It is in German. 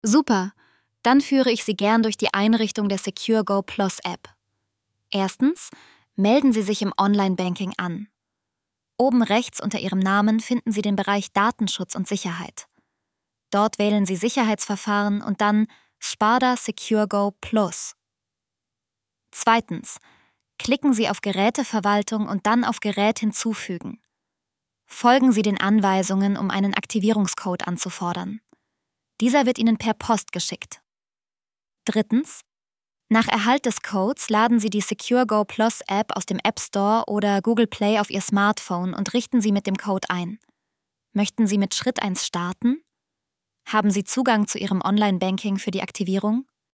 Super, dann führe ich Sie gern durch die Einrichtung der SecureGo Plus App. Erstens, melden Sie sich im Online-Banking an. Oben rechts unter Ihrem Namen finden Sie den Bereich Datenschutz und Sicherheit. Dort wählen Sie Sicherheitsverfahren und dann Sparda SecureGo Plus. Zweitens, klicken Sie auf Geräteverwaltung und dann auf Gerät hinzufügen. Folgen Sie den Anweisungen, um einen Aktivierungscode anzufordern. Dieser wird Ihnen per Post geschickt. Drittens, nach Erhalt des Codes laden Sie die SecureGo Plus App aus dem App Store oder Google Play auf Ihr Smartphone und richten sie mit dem Code ein. Möchten Sie mit Schritt 1 starten? Haben Sie Zugang zu Ihrem Online-Banking für die Aktivierung?